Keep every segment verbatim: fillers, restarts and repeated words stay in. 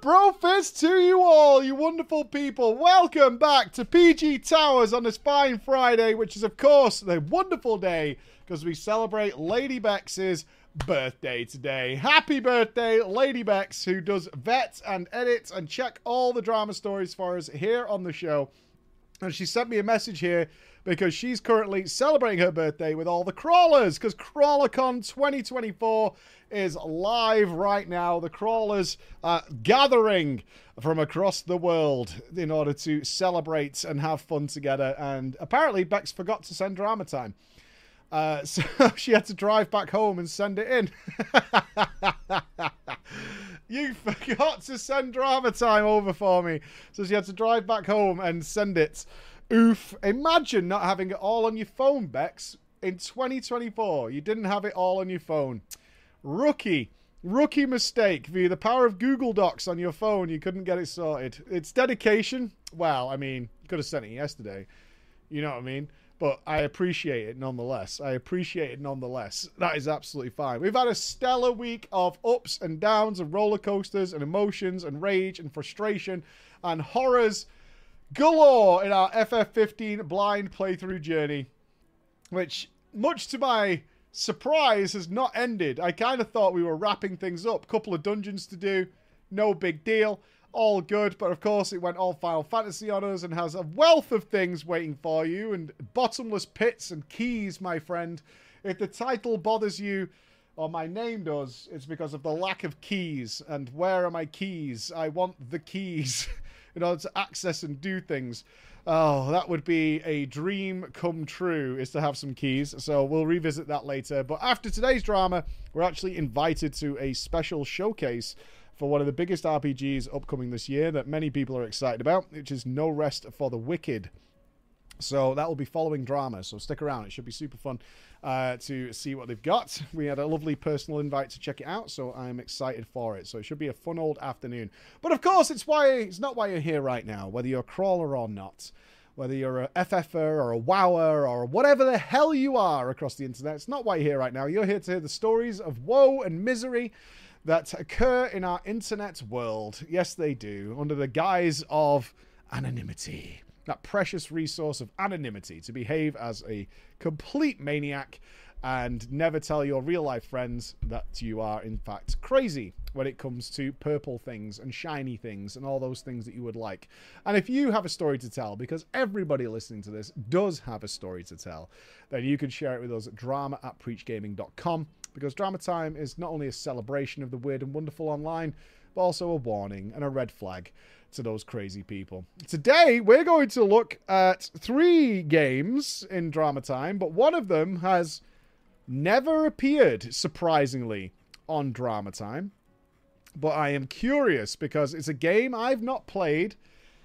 brofist to you all, you wonderful people. Welcome back to P G Towers on this fine Friday, which is, of course, the wonderful day because we celebrate Lady Bex's birthday today. Happy birthday, Lady Bex, who does vet and edit and check all the drama stories for us here on the show. And she sent me a message here because she's currently celebrating her birthday with all the crawlers, because CrawlerCon twenty twenty-four is live right now. The crawlers are gathering from across the world in order to celebrate and have fun together. And apparently Bex forgot to send drama time. Uh, so she had to drive back home and send it in. You forgot to send drama time over for me. So she had to drive back home and send it. Oof. Imagine not having it all on your phone, Bex, in twenty twenty-four. You didn't have it all on your phone. Rookie. Rookie mistake. Via the power of Google Docs on your phone, you couldn't get it sorted. It's dedication. Well, I mean, you could have sent it yesterday. You know what I mean? But I appreciate it nonetheless. I appreciate it nonetheless. That is absolutely fine. We've had a stellar week of ups and downs and roller coasters and emotions and rage and frustration and horrors galore in our F F fifteen blind playthrough journey, which, much to my surprise, has not ended. I kind of thought we were wrapping things up. Couple of dungeons to do. No big deal. All good, but of course it went all Final Fantasy on us and has a wealth of things waiting for you and bottomless pits and keys, my friend. If the title bothers you, or my name does, it's because of the lack of keys. And where are my keys? I want the keys in order to access and do things. Oh, that would be a dream come true, is to have some keys. So we'll revisit that later. But after today's drama, we're actually invited to a special showcase for one of the biggest R P Gs upcoming this year that many people are excited about, which is No Rest for the Wicked. So that will be following drama, so stick around. It should be super fun uh, to see what they've got. We had a lovely personal invite to check it out, so I'm excited for it. So it should be a fun old afternoon. But of course, it's why it's not why you're here right now, whether you're a crawler or not. Whether you're a F F er or a WoWer or whatever the hell you are across the internet, it's not why you're here right now. You're here to hear the stories of woe and misery that occur in our internet world. Yes, they do, under the guise of anonymity. That precious resource of anonymity, to behave as a complete maniac and never tell your real-life friends that you are, in fact, crazy when it comes to purple things and shiny things and all those things that you would like. And if you have a story to tell, because everybody listening to this does have a story to tell, then you can share it with us at drama at preach gaming dot com. Because Drama Time is not only a celebration of the weird and wonderful online, but also a warning and a red flag to those crazy people. Today, we're going to look at three games in Drama Time, but one of them has never appeared, surprisingly, on Drama Time. But I am curious because it's a game I've not played,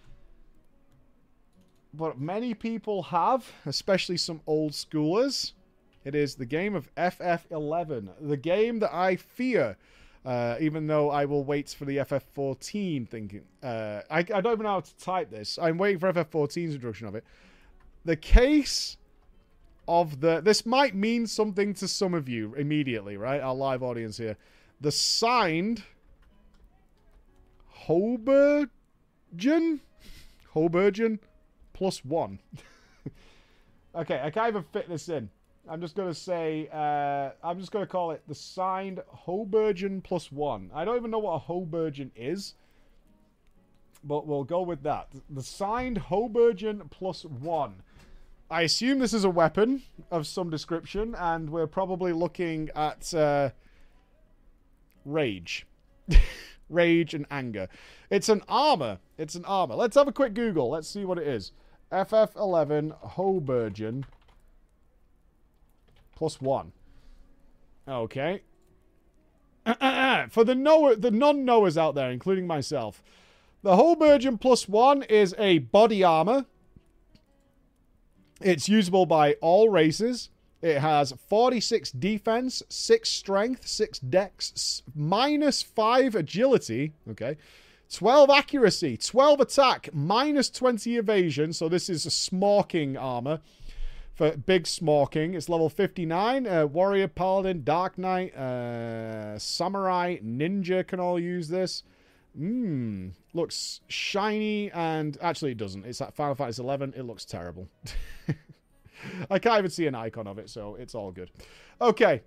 but many people have, especially some old schoolers. It is the game of F F eleven, the game that I fear, uh, even though I will wait for the F F fourteen thinking. Uh, I, I don't even know how to type this. I'm waiting for F F fourteen's introduction of it. The case of the... This might mean something to some of you immediately, right? Our live audience here. The signed Hobergen? Hobergen plus one. Okay, I can't even fit this in. I'm just going to say, uh, I'm just going to call it the signed Hobergen plus one. I don't even know what a Hobergen is, but we'll go with that. The signed Hobergen plus one. I assume this is a weapon of some description, and we're probably looking at uh, rage. Rage and anger. It's an armor. It's an armor. Let's have a quick Google. Let's see what it is. F F eleven Hobergen plus one. Okay. For the know the non-knowers out there, including myself, the Hobergen plus one is a body armor. It's usable by all races. It has forty-six defense, six strength, six dex, minus five agility. Okay. twelve accuracy, twelve attack, minus twenty evasion. So this is a smorking armor. For big smorking, it's level fifty-nine. Uh, Warrior, Paladin, Dark Knight, uh, Samurai, Ninja can all use this. Mmm. Looks shiny and... Actually, it doesn't. It's at Final Fantasy eleven. It looks terrible. I can't even see an icon of it, so it's all good. Okay.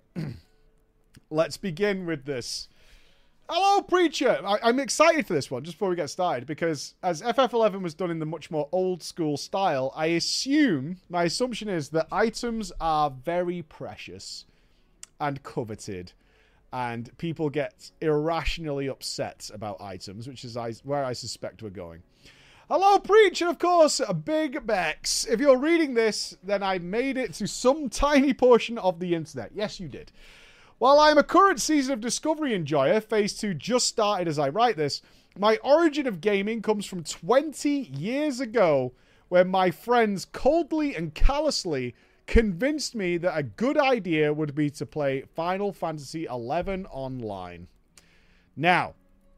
Let's begin with this. Hello, Preacher! I, I'm excited for this one, just before we get started, because as F F eleven was done in the much more old-school style, I assume, my assumption is that items are very precious and coveted, and people get irrationally upset about items, which is where I suspect we're going. Hello, Preacher, of course, Big Bex. If you're reading this, then I made it to some tiny portion of the internet. Yes, you did. While I'm a current Season of Discovery enjoyer, Phase two just started as I write this, my origin of gaming comes from twenty years ago, where my friends coldly and callously convinced me that a good idea would be to play Final Fantasy eleven online. Now,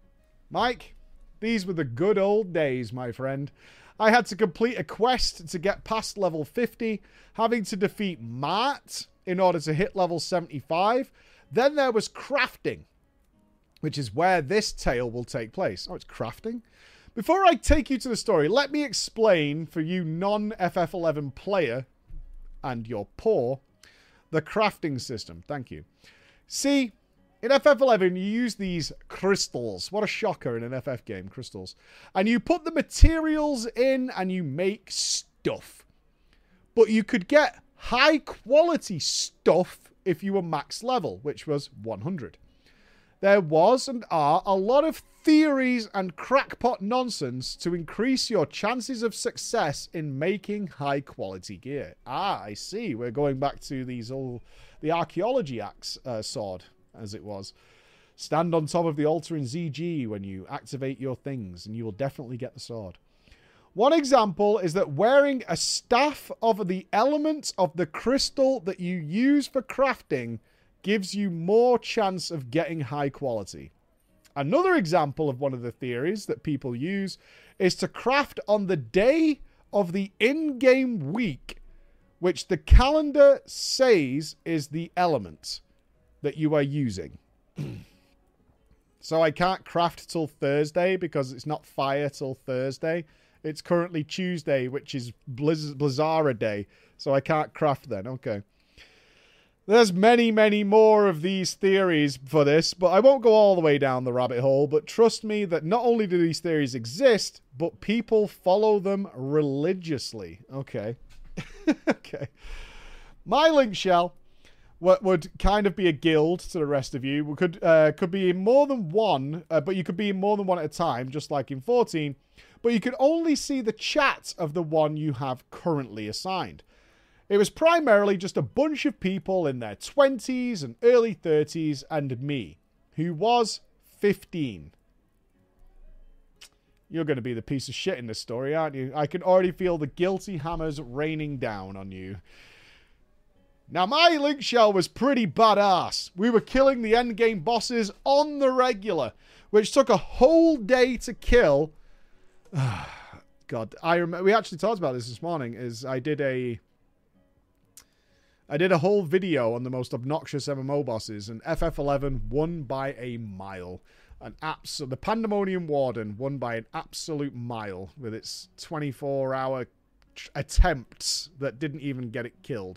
Mike, these were the good old days, my friend. I had to complete a quest to get past level fifty, having to defeat Mart in order to hit level seventy-five. Then there was crafting, which is where this tale will take place. Oh, it's crafting? Before I take you to the story, let me explain for you non-F F eleven player, and you're poor, the crafting system. Thank you. See, in F F eleven, you use these crystals. What a shocker in an F F game, crystals. And you put the materials in and you make stuff. But you could get high quality stuff if you were max level, which was one hundred. There was and are a lot of theories and crackpot nonsense to increase your chances of success in making high quality gear. Ah, I see. We're going back to these all the archaeology axe uh, sword, as it was. Stand on top of the altar in Z G when you activate your things, and you will definitely get the sword. One example is that wearing a staff of the element of the crystal that you use for crafting gives you more chance of getting high quality. Another example of one of the theories that people use is to craft on the day of the in-game week, which the calendar says is the element that you are using. So I can't craft till Thursday because it's not fire till Thursday. It's currently Tuesday, which is Blizz- Blizzara Day, so I can't craft then. Okay. There's many, many more of these theories for this, but I won't go all the way down the rabbit hole, but trust me that not only do these theories exist, but people follow them religiously. Okay. Okay. My link shell what would kind of be a guild to the rest of you. We could uh, could be in more than one, uh, but you could be in more than one at a time, just like in fourteen. But you could only see the chat of the one you have currently assigned. It was primarily just a bunch of people in their twenties and early thirties and me, who was fifteen. You're going to be the piece of shit in this story, aren't you? I can already feel the guilty hammers raining down on you. Now, my link shell was pretty badass. We were killing the endgame bosses on the regular, which took a whole day to kill. God, I remember, we actually talked about this this morning, is I did a... I did a whole video on the most obnoxious M M O bosses, and F F eleven won by a mile. An abso- the Pandemonium Warden won by an absolute mile with its twenty-four hour tr- attempts that didn't even get it killed.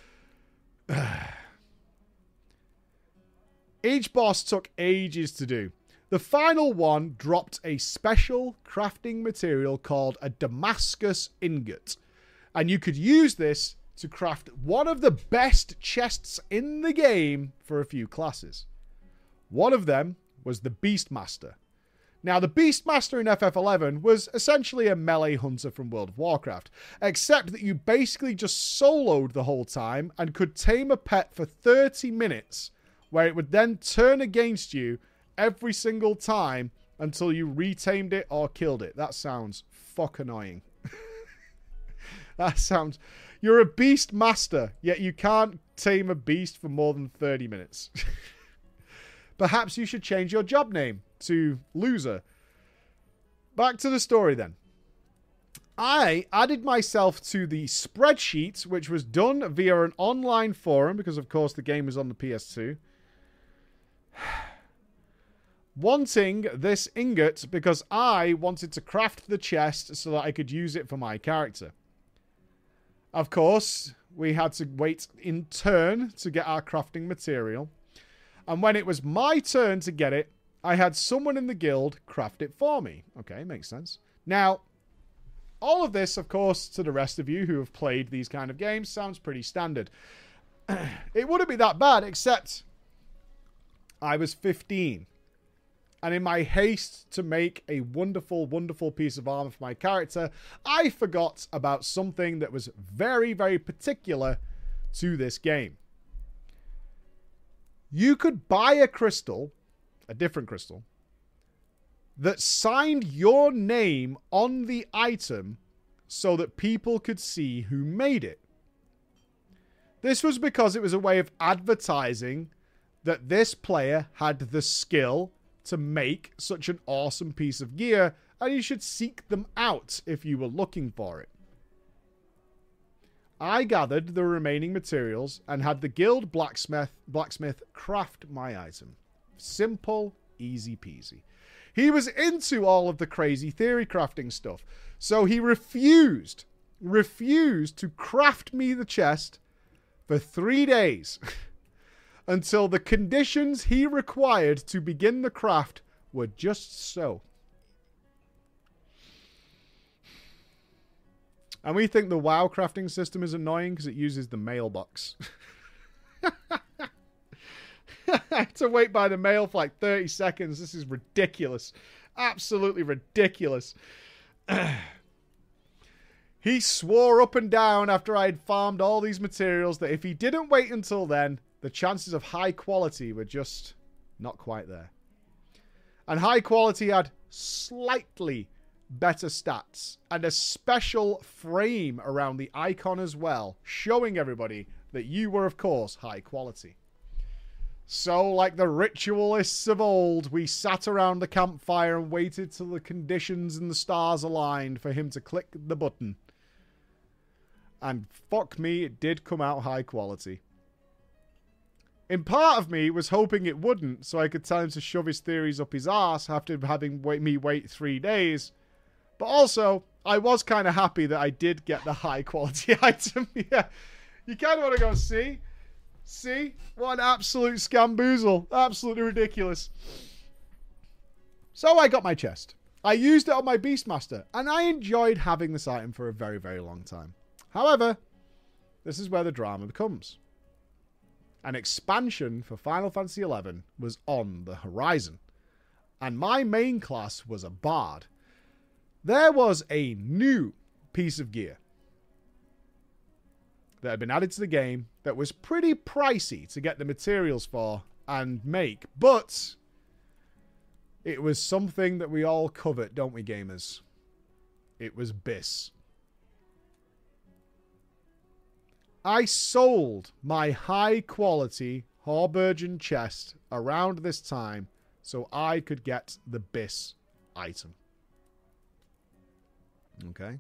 Each boss took ages to do. The final one dropped a special crafting material called a Damascus Ingot, and you could use this to craft one of the best chests in the game for a few classes. One of them was the Beastmaster. Now, the Beastmaster in F F eleven was essentially a melee hunter from World of Warcraft, except that you basically just soloed the whole time and could tame a pet for thirty minutes, where it would then turn against you every single time until you retamed it or killed it. That sounds fuck annoying. That sounds... You're a beast master, yet you can't tame a beast for more than thirty minutes. Perhaps you should change your job name to Loser. Back to the story then. I added myself to the spreadsheet, which was done via an online forum, because of course the game was on the P S two. wanting this ingot because I wanted to craft the chest so that I could use it for my character. Of course, we had to wait in turn to get our crafting material. And when it was my turn to get it, I had someone in the guild craft it for me. Okay, makes sense. Now, all of this, of course, to the rest of you who have played these kind of games, sounds pretty standard. It wouldn't be that bad, except I was fifteen. And in my haste to make a wonderful, wonderful piece of armor for my character, I forgot about something that was very, very particular to this game. You could buy a crystal, a different crystal, that signed your name on the item so that people could see who made it. This was because it was a way of advertising that this player had the skill to make such an awesome piece of gear, and you should seek them out if you were looking for it. I gathered the remaining materials and had the guild blacksmith, blacksmith craft my item. Simple, easy peasy. He was into all of the crazy theory crafting stuff, so he refused, refused to craft me the chest for three days. Until the conditions he required to begin the craft were just so. And we think the WoW crafting system is annoying because it uses the mailbox. I had to wait by the mail for like thirty seconds. This is ridiculous. Absolutely ridiculous. He swore up and down after I had farmed all these materials that if he didn't wait until then, the chances of high quality were just not quite there. And high quality had slightly better stats and a special frame around the icon as well, showing everybody that you were, of course, high quality. So, like the ritualists of old, we sat around the campfire and waited till the conditions and the stars aligned for him to click the button. And fuck me, it did come out high quality. In part of me was hoping it wouldn't, so I could tell him to shove his theories up his arse after having wait me wait three days. But also, I was kind of happy that I did get the high quality item. Yeah, you kind of want to go, see? See? What an absolute scamboozle. Absolutely ridiculous. So I got my chest. I used it on my Beastmaster, and I enjoyed having this item for a very, very long time. However, this is where the drama comes. An expansion for Final Fantasy eleven was on the horizon, and my main class was a bard. There was a new piece of gear that had been added to the game that was pretty pricey to get the materials for and make, but it was something that we all covet, don't we, gamers? It was B I S. I sold my high-quality Harbergen chest around this time so I could get the B I S item. Okay.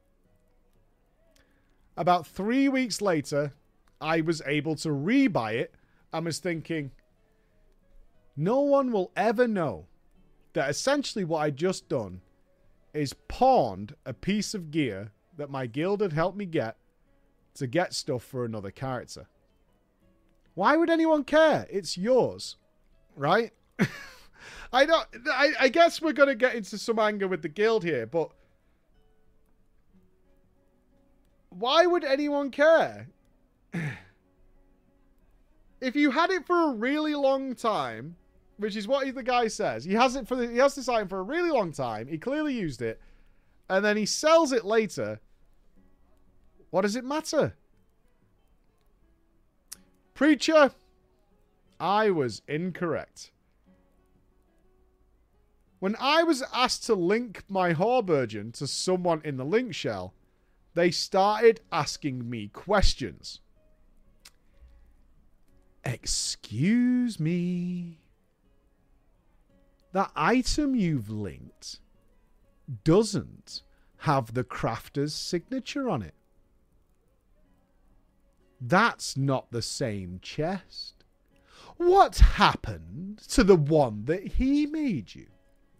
About three weeks later, I was able to rebuy it and was thinking, no one will ever know that essentially what I just done is pawned a piece of gear that my guild had helped me get to get stuff for another character. Why would anyone care? It's yours, right? I don't. I, I guess we're gonna get into some anger with the guild here, but why would anyone care? If you had it for a really long time, which is what the guy says, he has it for the, he has this item for a really long time. He clearly used it, and then he sells it later. What does it matter? Preacher, I was incorrect. When I was asked to link my Harbergen to someone in the link shell, they started asking me questions. Excuse me. That item you've linked doesn't have the crafter's signature on it. That's not the same chest. What happened happened to the one that he made you?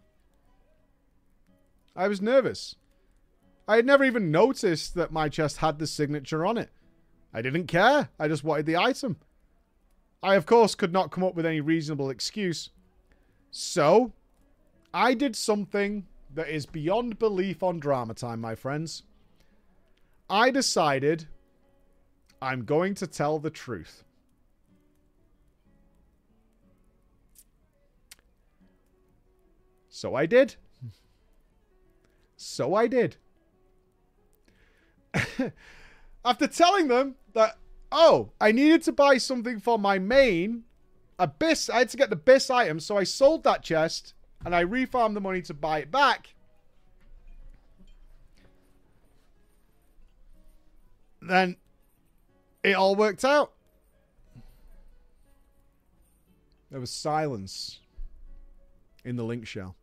I was nervous. I had never even noticed that my chest had the signature on it. I didn't care. I just wanted the item. I, of course, could not come up with any reasonable excuse. So, I did something that is beyond belief on Drama Time, my friends. I decided I'm going to tell the truth. So I did. So I did. After telling them that, oh, I needed to buy something for my main Abyss, I had to get the Abyss item, so I sold that chest and I refarmed the money to buy it back. Then it all worked out. There was silence in the link shell.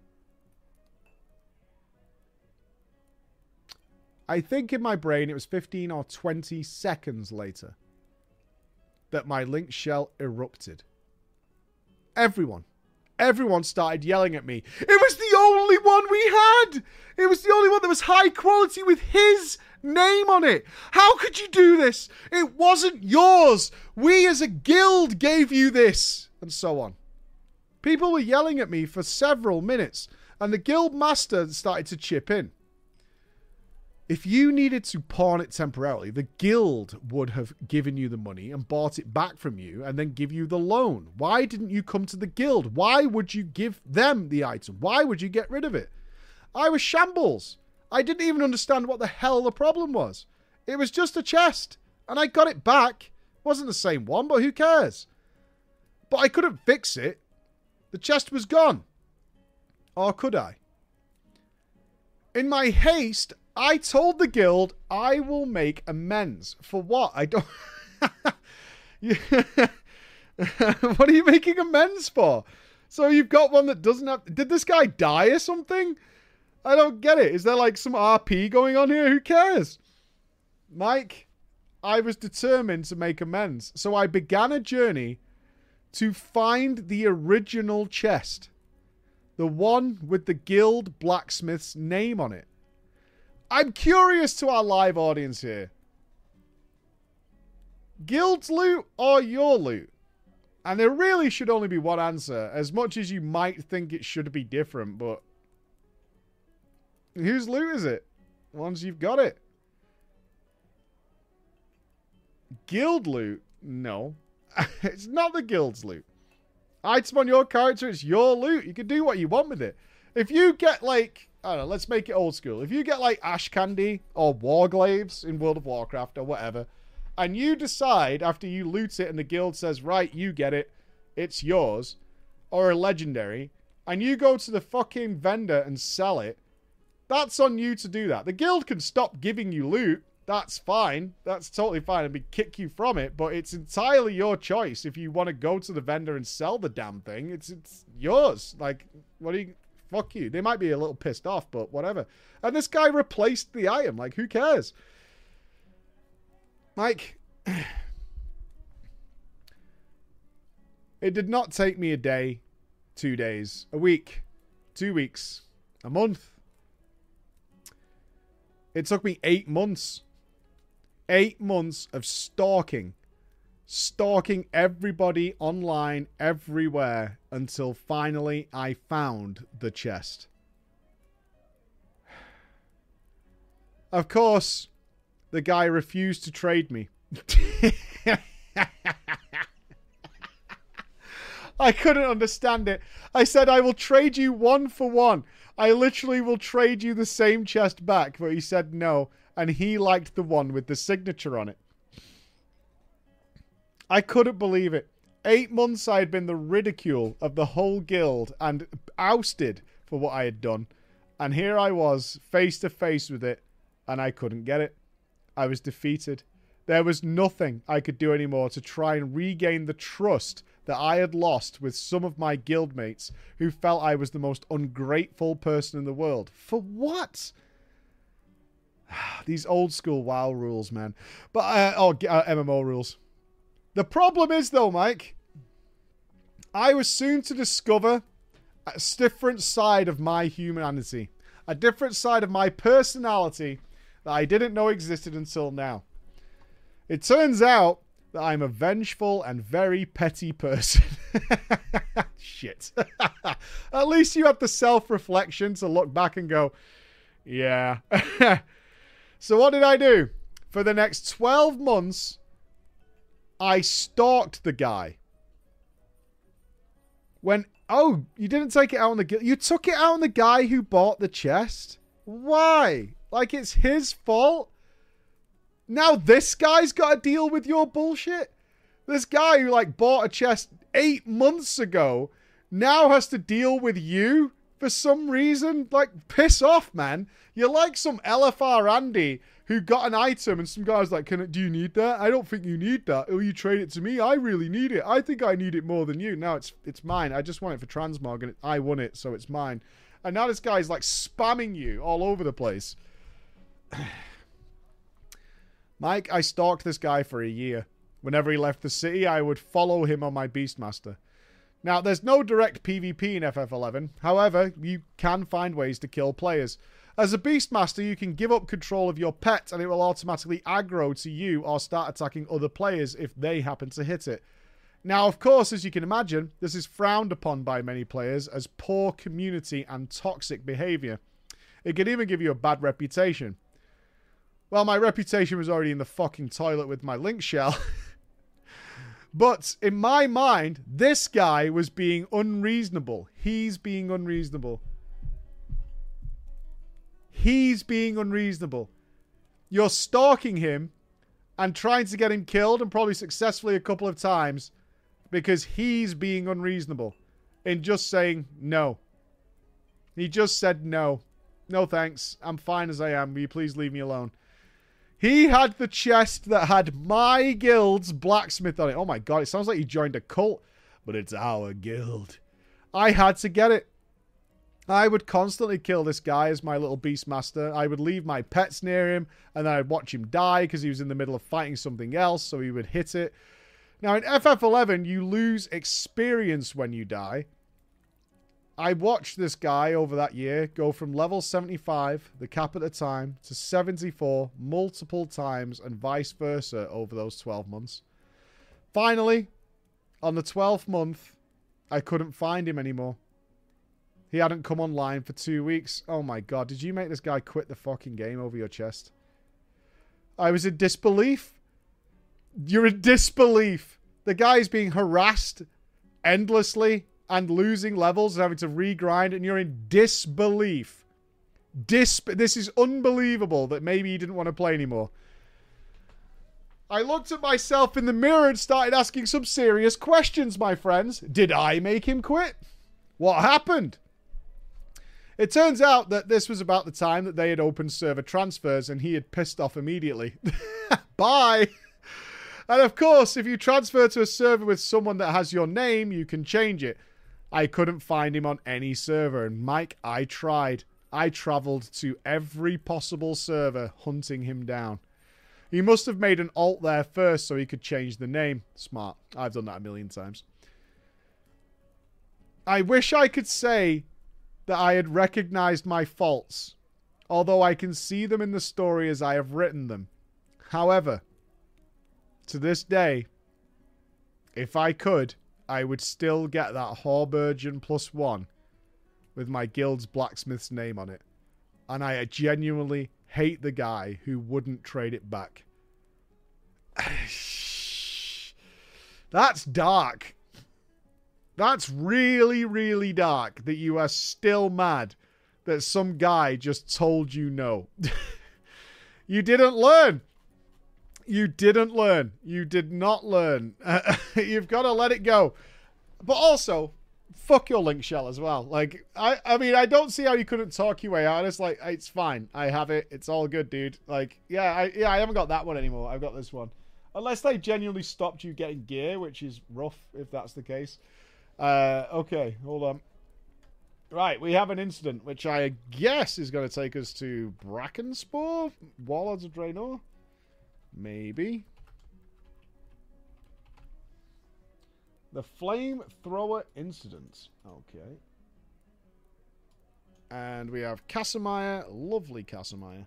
I think in my brain it was fifteen or twenty seconds later that my link shell erupted. Everyone, everyone started yelling at me. It was the only one we had. It was the only one that was high quality with his name on it. How could you do this? It wasn't yours. We as a guild gave you this. And so on. People were yelling at me for several minutes, and the guild master started to chip in. If you needed to pawn it temporarily, the guild would have given you the money and bought it back from you and then give you the loan. Why didn't you come to the guild? Why would you give them the item? Why would you get rid of it? I was shambles. I didn't even understand what the hell the problem was. It was just a chest, and I got it back. It wasn't the same one, but who cares? But I couldn't fix it. The chest was gone. Or could I? In my haste, I told the guild I will make amends. For what? I don't... What are you making amends for? So you've got one that doesn't have... Did this guy die or something? I don't get it. Is there like some R P going on here? Who cares? Mike, I was determined to make amends. So I began a journey to find the original chest. The one with the guild blacksmith's name on it. I'm curious to our live audience here. Guild's loot or your loot? And there really should only be one answer, as much as you might think it should be different, but whose loot is it? Once you've got it. Guild loot? No. It's not the guild's loot. Item on your character, it's your loot. You can do what you want with it. If you get like... I don't know, let's make it old school. If you get like ash candy or warglaives in World of Warcraft or whatever, and you decide after you loot it and the guild says, right, you get it, it's yours, or a legendary, and you go to the fucking vendor and sell it, that's on you to do that. The guild can stop giving you loot. That's fine. That's totally fine. And be kick you from it, but it's entirely your choice if you want to go to the vendor and sell the damn thing. It's it's yours. Like, what do you... Fuck you. They might be a little pissed off, but whatever. And this guy replaced the item. Like, who cares? Mike, it did not take me a day, two days, a week, two weeks, a month. It took me eight months. Eight months of stalking. Stalking everybody online, everywhere, until finally I found the chest. Of course, the guy refused to trade me. I couldn't understand it. I said, I will trade you one for one. I literally will trade you the same chest back. But he said no, and he liked the one with the signature on it. I couldn't believe it. Eight months I had been the ridicule of the whole guild and ousted for what I had done. And here I was, face to face with it, and I couldn't get it. I was defeated. There was nothing I could do anymore to try and regain the trust that I had lost with some of my guildmates who felt I was the most ungrateful person in the world. For what? These old school WoW rules, man. But, uh, oh, uh, M M O rules. The problem is, though, Mike, I was soon to discover a different side of my humanity. A different side of my personality that I didn't know existed until now. It turns out that I'm a vengeful and very petty person. Shit. At least you had the self-reflection to look back and go, yeah. So what did I do? For the next twelve months, I stalked the guy. When, oh, you didn't take it out on the, you took it out on the guy who bought the chest? Why? Like it's his fault? Now this guy's got to deal with your bullshit? This guy who like bought a chest eight months ago now has to deal with you for some reason? Like, piss off, man. You're like some L F R Andy who got an item and some guy's like, Can it, do you need that? I don't think you need that. Oh, you trade it to me? I really need it. I think I need it more than you. No, it's it's mine. I just want it for Transmog and it, I won it, so it's mine. And now this guy's like spamming you all over the place. Mike, I stalked this guy for a year. Whenever he left the city, I would follow him on my Beastmaster. Now, there's no direct PvP in F F eleven. However, you can find ways to kill players. As a Beastmaster, you can give up control of your pet and it will automatically aggro to you or start attacking other players if they happen to hit it. Now, of course, as you can imagine, this is frowned upon by many players as poor community and toxic behavior. It can even give you a bad reputation. Well, my reputation was already in the fucking toilet with my link shell. But in my mind, this guy was being unreasonable. He's being unreasonable. He's being unreasonable. You're stalking him and trying to get him killed, and probably successfully a couple of times, because he's being unreasonable in just saying no. He just said no. No thanks. I'm fine as I am. Will you please leave me alone? He had the chest that had my guild's blacksmith on it. Oh my god, it sounds like he joined a cult. But it's our guild. I had to get it. I would constantly kill this guy as my little Beastmaster. I would leave my pets near him, and then I'd watch him die because he was in the middle of fighting something else, so he would hit it. Now, in F F eleven, you lose experience when you die. I watched this guy over that year go from level seventy-five, the cap at the time, to seventy-four multiple times and vice versa over those twelve months. Finally, on the twelfth month, I couldn't find him anymore. He hadn't come online for two weeks. Oh my god, did you make this guy quit the fucking game over your chest? I was in disbelief. You're in disbelief. The guy's being harassed endlessly and losing levels and having to regrind, and you're in disbelief. Dis- this is unbelievable that maybe he didn't want to play anymore. I looked at myself in the mirror and started asking some serious questions, my friends. Did I make him quit? What happened? It turns out that this was about the time that they had opened server transfers and he had pissed off immediately. Bye! And of course, if you transfer to a server with someone that has your name, you can change it. I couldn't find him on any server, and Mike, I tried. I travelled to every possible server hunting him down. He must have made an alt there first so he could change the name. Smart. I've done that a million times. I wish I could say that I had recognized my faults, although I can see them in the story as I have written them. However, to this day, if I could, I would still get that Horburgeon plus one with my guild's blacksmith's name on it. And I genuinely hate the guy who wouldn't trade it back. That's dark. That's really, really dark that you are still mad that some guy just told you no. You didn't learn. You didn't learn. You did not learn. You've got to let it go. But also, fuck your link shell as well. Like, I, I mean, I don't see how you couldn't talk your way out. It's like, it's fine. I have it. It's all good, dude. Like, yeah, I, yeah, I haven't got that one anymore. I've got this one. Unless they genuinely stopped you getting gear, which is rough if that's the case. Uh, okay, hold on. Right, we have an incident, which I guess is going to take us to Brackenspore? Warlords of Draenor? Maybe. The flamethrower incident. Okay. And we have Casimir. Lovely Casimir.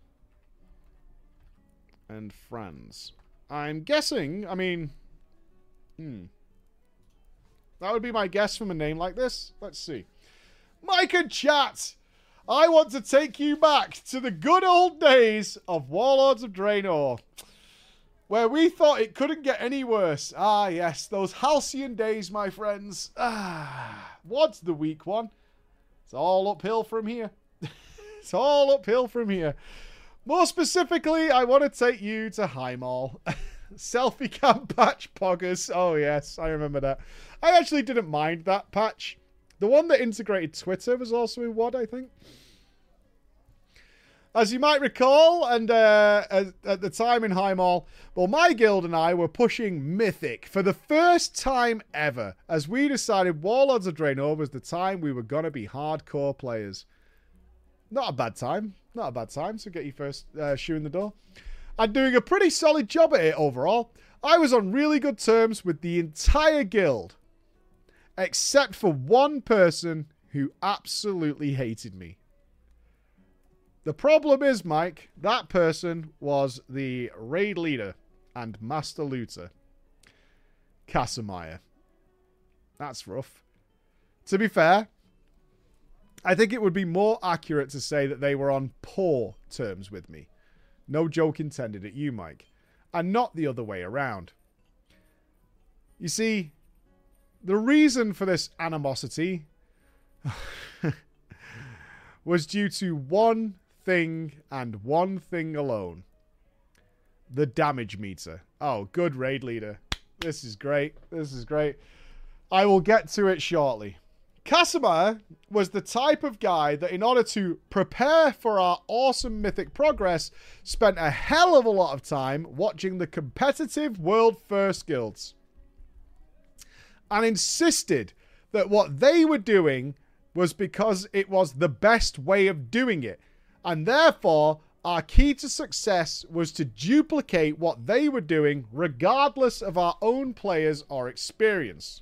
And Franz. I'm guessing, I mean... Hmm. That would be my guess from a name like this. Let's see. Mike and chat! I want to take you back to the good old days of Warlords of Draenor, where we thought it couldn't get any worse. Ah, yes, those halcyon days, my friends. Ah, what's the weak one? It's all uphill from here. It's all uphill from here. More specifically, I want to take you to Highmall. Selfie cam patch poggers. Oh, yes, I remember that. I actually didn't mind that patch. The one that integrated Twitter was also in W O D, I think. As you might recall, and uh, at, at the time in Highmall, well, my guild and I were pushing Mythic for the first time ever, as we decided Warlords of Draenor was the time we were going to be hardcore players. Not a bad time. Not a bad time to get your first uh, shoe in the door. And doing a pretty solid job at it overall. I was on really good terms with the entire guild, except for one person who absolutely hated me. The problem is, Mike, that person was the raid leader and master looter, Casimir. That's rough. To be fair, I think it would be more accurate to say that they were on poor terms with me. No joke intended at you, Mike. And not the other way around. You see, the reason for this animosity was due to one thing and one thing alone. The damage meter. Oh, good raid leader. This is great. This is great. I will get to it shortly. Casimir was the type of guy that in order to prepare for our awesome Mythic progress, spent a hell of a lot of time watching the competitive World First guilds. And insisted that what they were doing was because it was the best way of doing it. And therefore, our key to success was to duplicate what they were doing regardless of our own players or experience.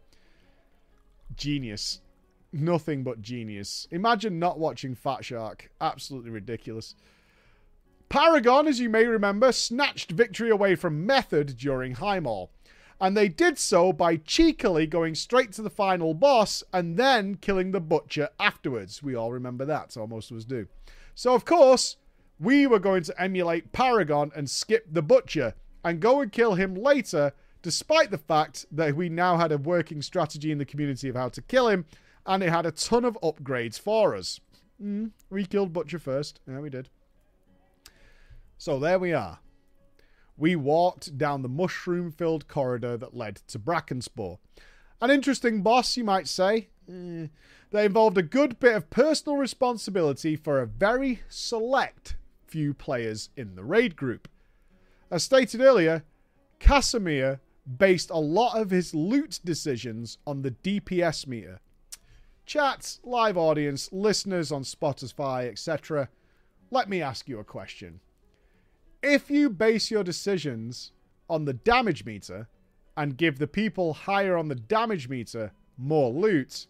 Genius. Nothing but genius. Imagine not watching Fat Shark. Absolutely ridiculous. Paragon, as you may remember, snatched victory away from Method during Highmall. And they did so by cheekily going straight to the final boss and then killing the Butcher afterwards. We all remember that, so most of us do. So, of course, we were going to emulate Paragon and skip the Butcher and go and kill him later, despite the fact that we now had a working strategy in the community of how to kill him, and it had a ton of upgrades for us. Mm, we killed Butcher first. Yeah, we did. So there we are. We walked down the mushroom-filled corridor that led to Brackenspore. An interesting boss, you might say. Eh, that involved a good bit of personal responsibility for a very select few players in the raid group. As stated earlier, Casimir based a lot of his loot decisions on the D P S meter. Chat, live audience, listeners on Spotify, et cetera. Let me ask you a question. If you base your decisions on the damage meter and give the people higher on the damage meter more loot,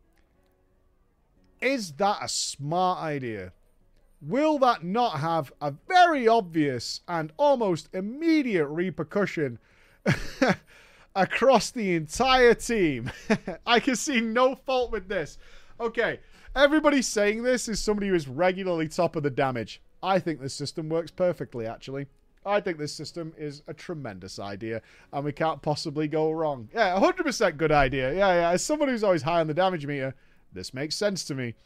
is that a smart idea? Will that not have a very obvious and almost immediate repercussion across the entire team? I can see no fault with this. Okay, everybody saying this is somebody who is regularly top of the damage. I think this system works perfectly, actually. I think this system is a tremendous idea, and we can't possibly go wrong. Yeah, one hundred percent good idea. Yeah, yeah. As someone who's always high on the damage meter, this makes sense to me.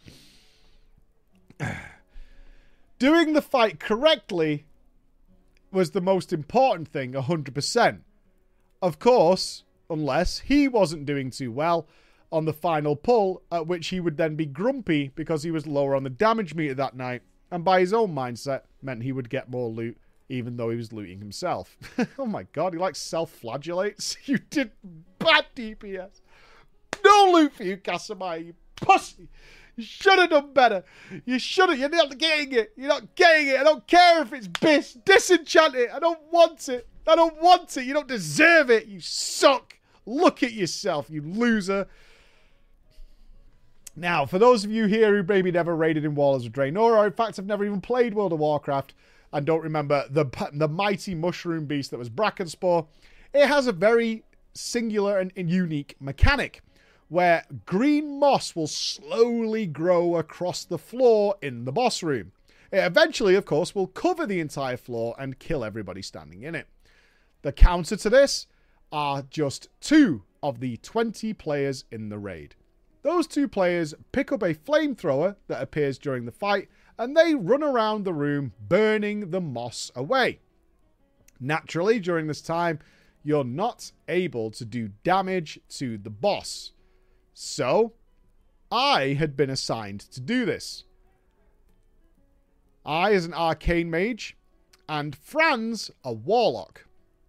Doing the fight correctly was the most important thing, one hundred percent. Of course, unless he wasn't doing too well on the final pull, at which he would then be grumpy because he was lower on the damage meter that night, and by his own mindset, meant he would get more loot, even though he was looting himself. Oh my god, he like self-flagellates. You did bad D P S. No loot for you, Casimir, you pussy. You should have done better. You should have. You're not getting it. You're not getting it. I don't care if it's Biss. Disenchant it. I don't want it. I don't want it. You don't deserve it. You suck. Look at yourself, you loser. Now, for those of you here who maybe never raided in Warlords of Draenor, or in fact have never even played World of Warcraft and don't remember the, the mighty mushroom beast that was Brackenspore, it has a very singular and, and unique mechanic where green moss will slowly grow across the floor in the boss room. It eventually, of course, will cover the entire floor and kill everybody standing in it. The counter to this are just two of the twenty players in the raid. Those two players pick up a flamethrower that appears during the fight, and they run around the room burning the moss away. Naturally, during this time, you're not able to do damage to the boss. So, I had been assigned to do this. I, as an arcane mage, and Franz, a warlock.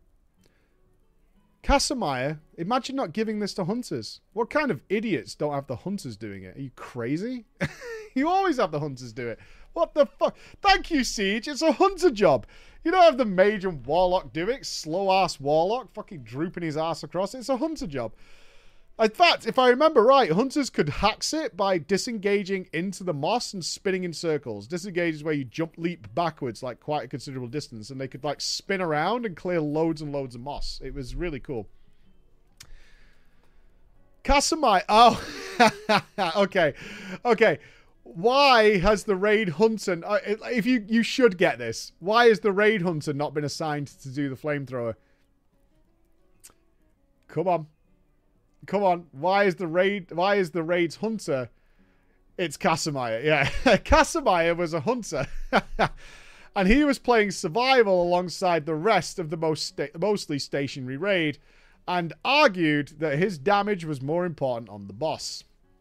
Casimir, imagine not giving this to hunters. What kind of idiots don't have the hunters doing it? Are you crazy? You always have the hunters do it. What the fuck? Thank you, Siege. It's a hunter job. You don't have the mage and warlock do it. Slow-ass warlock fucking drooping his ass across. It's a hunter job. In fact, if I remember right, hunters could hack it by disengaging into the moss and spinning in circles. Disengage is where you jump, leap backwards like quite a considerable distance, and they could like spin around and clear loads and loads of moss. It was really cool. Casimir. Oh, okay, okay. Why has the raid hunter? Uh, if you you should get this. Why has the raid hunter not been assigned to do the flamethrower? Come on. Come on, why is the raid? Why is the raid's hunter? It's Casimir. Yeah, Casimir was a hunter, and he was playing survival alongside the rest of the most sta mostly stationary raid, and argued that his damage was more important on the boss.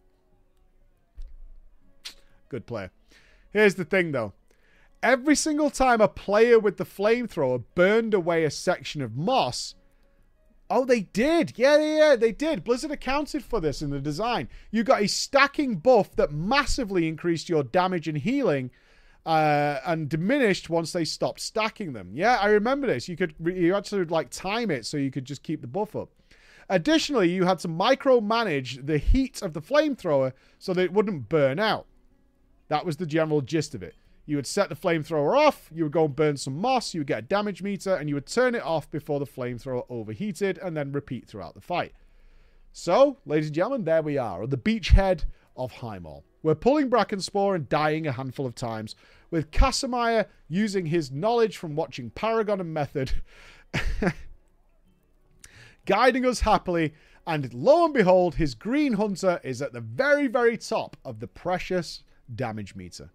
Good player. Here's the thing, though. Every single time a player with the flamethrower burned away a section of moss. Oh, they did. Yeah, yeah, yeah, they did. Blizzard accounted for this in the design. You got a stacking buff that massively increased your damage and healing uh, and diminished once they stopped stacking them. Yeah, I remember this. You could you actually like time it so you could just keep the buff up. Additionally, you had to micromanage the heat of the flamethrower so that it wouldn't burn out. That was the general gist of it. You would set the flamethrower off, you would go and burn some moss, you would get a damage meter, and you would turn it off before the flamethrower overheated, and then repeat throughout the fight. So, ladies and gentlemen, there we are, on the beachhead of Highmaul. We're pulling Brackenspore and dying a handful of times, with Casimir using his knowledge from watching Paragon and Method, guiding us happily, and lo and behold, his Green Hunter is at the very, very top of the precious damage meter.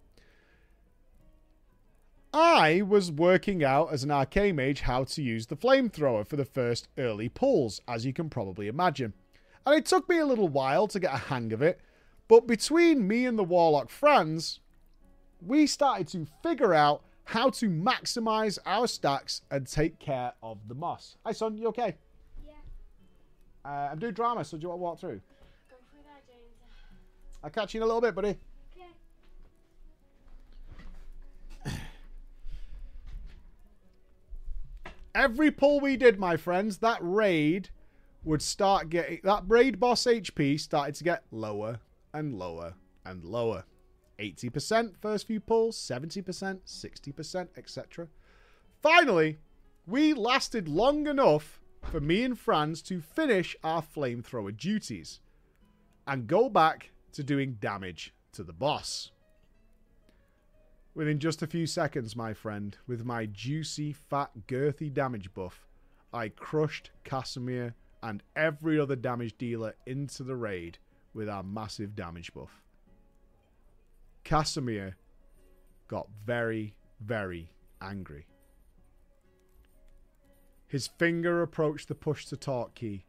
I was working out as an arcane mage how to use the flamethrower for the first early pulls, as you can probably imagine. And it took me a little while to get a hang of it, but between me and the warlock Franz, we started to figure out how to maximize our stacks and take care of the moss. Hi son, you okay? Yeah. Uh, I'm doing drama, so do you want to walk through? Go through that, James. I'll catch you in a little bit, buddy. Okay. Every pull we did, my friends, that raid would start getting... That raid boss H P started to get lower and lower and lower. eighty percent first few pulls, seventy percent, sixty percent, et cetera. Finally, we lasted long enough for me and Franz to finish our flamethrower duties and go back to doing damage to the boss. Within just a few seconds, my friend, with my juicy, fat, girthy damage buff, I crushed Casimir and every other damage dealer into the raid with our massive damage buff. Casimir got very, very angry. His finger approached the push to talk key.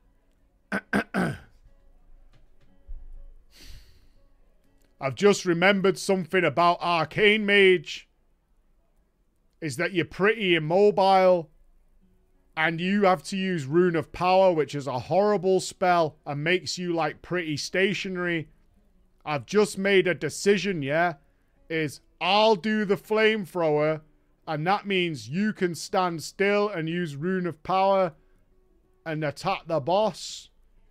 I've just remembered something about Arcane Mage. Is that you're pretty immobile. And you have to use Rune of Power, which is a horrible spell and makes you like pretty stationary. I've just made a decision, yeah? Is I'll do the flamethrower. And that means you can stand still and use Rune of Power. and attack the boss.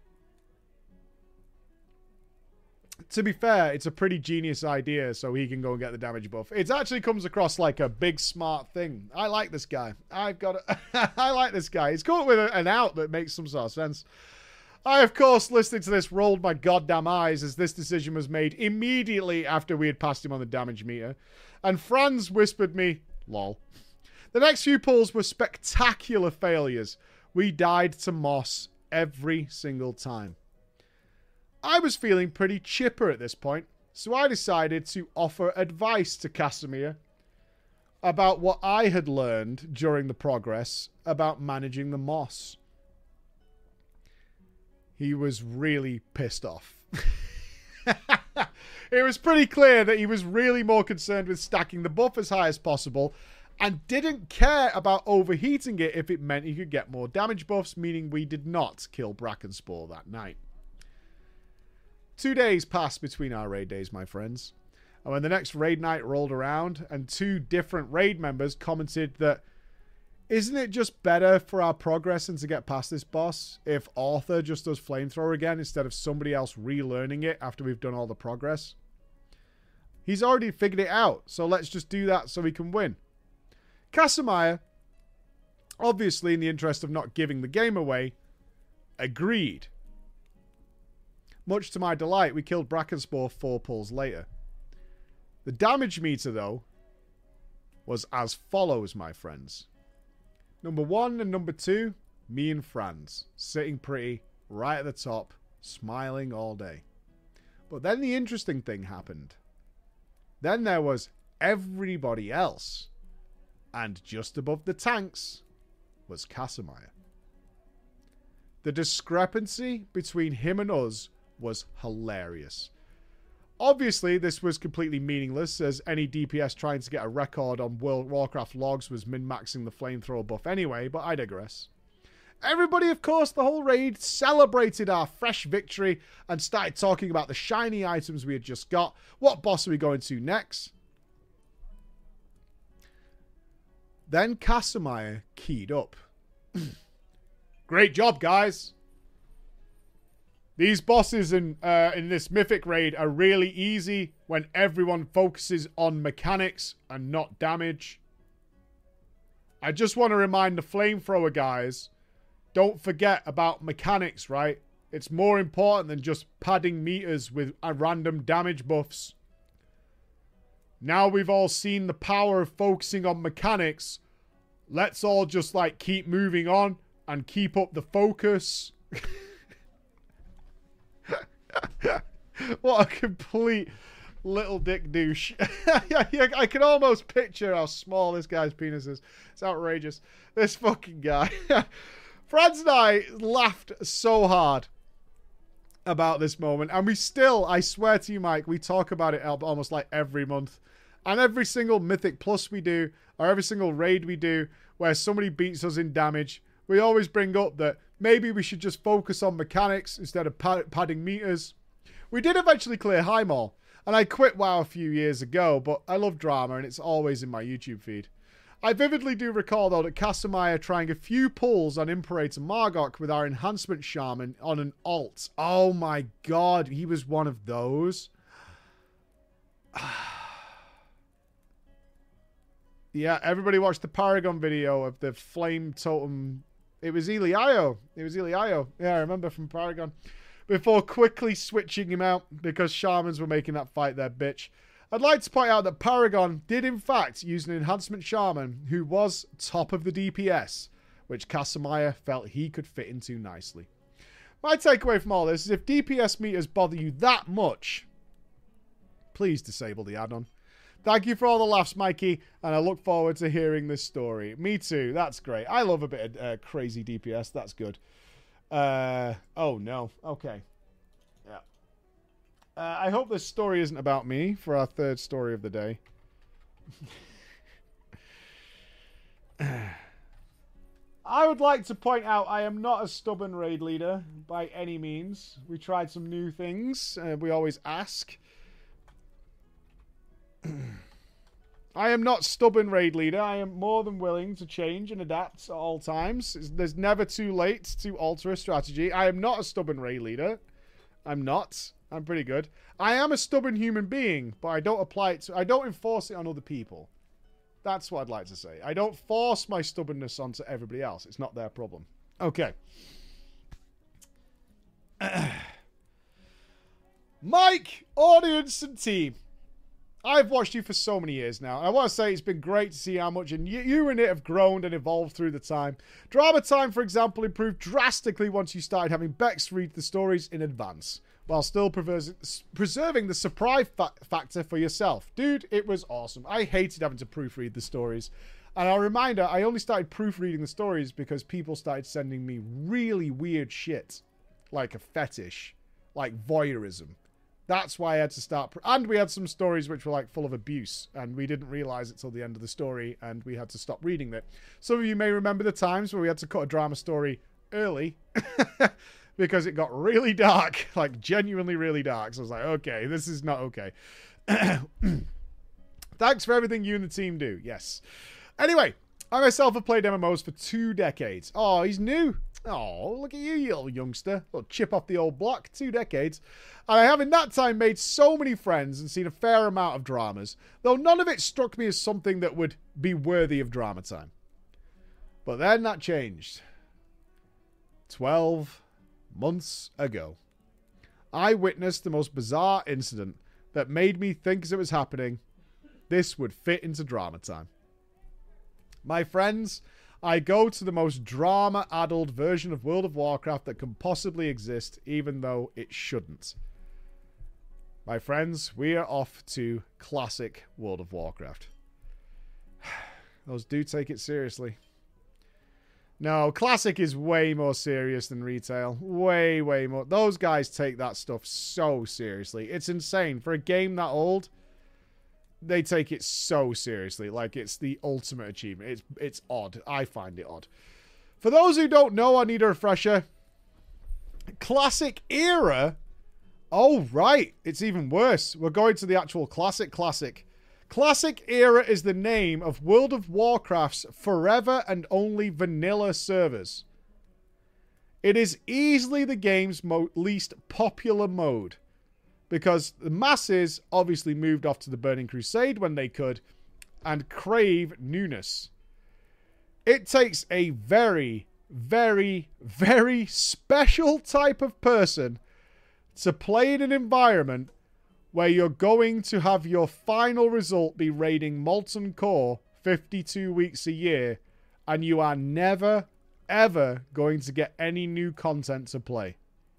To be fair, it's a pretty genius idea, so he can go and get the damage buff. It actually comes across like a big smart thing. I like this guy. I've got a I like this guy. He's come up with a, an out that makes some sort of sense. I, of course, listening to this, rolled my goddamn eyes as this decision was made immediately after we had passed him on the damage meter. And Franz whispered me, lol. The next few pulls were spectacular failures. We died to Moss every single time. I was feeling pretty chipper at this point, so I decided to offer advice to Casimir about what I had learned during the progress about managing the Moss. He was really pissed off. It was pretty clear that he was really more concerned with stacking the buff as high as possible and didn't care about overheating it if it meant he could get more damage buffs, meaning we did not kill Brackenspore that night. Two days passed between our raid days, my friends. And when the next raid night rolled around and two different raid members commented that, isn't it just better for our progress and to get past this boss if Arthur just does flamethrower again instead of somebody else relearning it after we've done all the progress? He's already figured it out, so let's just do that so we can win. Casimir, obviously in the interest of not giving the game away, agreed. Much to my delight, we killed Brackenspore four pulls later. The damage meter, though, was as follows, my friends. Number one and number two, me and Franz, sitting pretty, right at the top, smiling all day. But then the interesting thing happened. Then there was everybody else. And just above the tanks was Casimir. The discrepancy between him and us was hilarious. Obviously, this was completely meaningless, as any D P S trying to get a record on World of Warcraft logs was min-maxing the flamethrower buff anyway, but I digress. Everybody, of course, the whole raid celebrated our fresh victory and started talking about the shiny items we had just got. What boss are we going to next? Then Casimir keyed up. Great job, guys. These bosses in uh, in this mythic raid are really easy when everyone focuses on mechanics and not damage. I just want to remind the flamethrower guys, don't forget about mechanics, right? It's more important than just padding meters with uh, random damage buffs. Now we've all seen the power of focusing on mechanics. Let's all just like keep moving on and keep up the focus. What a complete little dick douche. I can almost picture how small this guy's penis is. It's outrageous. This fucking guy. Franz and I laughed so hard about this moment. And we still, I swear to you, Mike, we talk about it almost like every month. And every single Mythic Plus we do, or every single raid we do, where somebody beats us in damage, we always bring up that maybe we should just focus on mechanics instead of pad padding meters. We did eventually clear Highmaul, and I quit WoW a few years ago, but I love drama, and it's always in my YouTube feed. I vividly do recall, though, that Casimir trying a few pulls on Imperator Margok with our Enhancement Shaman on an alt. Oh my god, he was one of those. Yeah, everybody watched the Paragon video of the Flame Totem. It was Eliio. It was Eliio. Yeah, I remember from Paragon. Before quickly switching him out because Shamans were making that fight their bitch. I'd like to point out that Paragon did in fact use an Enhancement Shaman who was top of the D P S, which Casimir felt he could fit into nicely. My takeaway from all this is if D P S meters bother you that much, please disable the add-on. Thank you for all the laughs, Mikey, and I look forward to hearing this story. Me too. That's great. I love a bit of uh, crazy D P S. That's good. Uh, oh, no. Okay. Yeah. Uh, I hope this story isn't about me for our third story of the day. I would like to point out I am not a stubborn raid leader by any means. We tried some new things. Uh, we always ask. I am not stubborn raid leader. I am more than willing to change and adapt at all times. There's never too late to alter a strategy. I am not a stubborn raid leader. I'm not. I'm pretty good. I am a stubborn human being, but I don't apply it to... I don't enforce it on other people. That's what I'd like to say. I don't force my stubbornness onto everybody else. It's not their problem. Okay. Mike, audience, and team. I've watched you for so many years now. I want to say it's been great to see how much and you, you and it have grown and evolved through the time. Drama Time, for example, improved drastically once you started having Bex read the stories in advance, while still preserving the surprise fa factor for yourself. Dude, it was awesome. I hated having to proofread the stories. And a reminder, I only started proofreading the stories because people started sending me really weird shit. Like a fetish. Like voyeurism. That's why I had to start... And we had some stories which were, like, full of abuse. And we didn't realise it till the end of the story. And we had to stop reading it. Some of you may remember the times where we had to cut a drama story early. Because it got really dark. Like, genuinely really dark. So I was like, okay, this is not okay. Thanks for everything you and the team do. Yes. Anyway, I myself have played M M Os for two decades. Oh, he's new. Oh, look at you, you little youngster. Little chip off the old block. Two decades. And I have in that time made so many friends and seen a fair amount of dramas, though none of it struck me as something that would be worthy of Drama Time. But then that changed. Twelve months ago, I witnessed the most bizarre incident that made me think as it was happening, this would fit into Drama Time. My friends, I go to the most drama-addled version of World of Warcraft that can possibly exist, even though it shouldn't. My friends, we are off to classic World of Warcraft. Those do take it seriously. No, classic is way more serious than retail. Way, way more. Those guys take that stuff so seriously. It's insane. For a game that old... They take it so seriously, like it's the ultimate achievement. It's it's odd. I find it odd. For those who don't know, I need a refresher. Classic era? Oh, right. It's even worse. We're going to the actual classic classic. Classic era is the name of World of Warcraft's forever and only vanilla servers. It is easily the game's mo- least popular mode. Because the masses obviously moved off to the Burning Crusade when they could and crave newness. It takes a very, very, very special type of person to play in an environment where you're going to have your final result be raiding Molten Core fifty-two weeks a year and you are never, ever going to get any new content to play.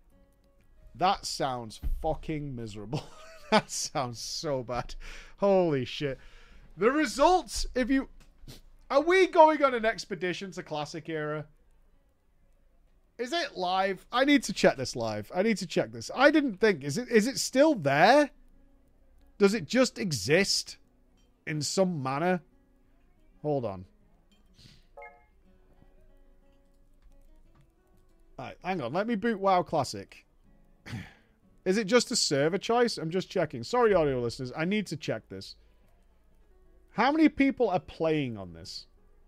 That sounds fucking miserable. That sounds so bad. Holy shit. The results, if you... Are we going on an expedition to Classic Era? Is it live? I need to check this live. I need to check this. I didn't think... Is it, is it still there? Does it just exist in some manner? Hold on. Alright, hang on. Let me boot WoW Classic. Is it just a server choice? I'm just checking. Sorry, audio listeners. I need to check this. How many people are playing on this?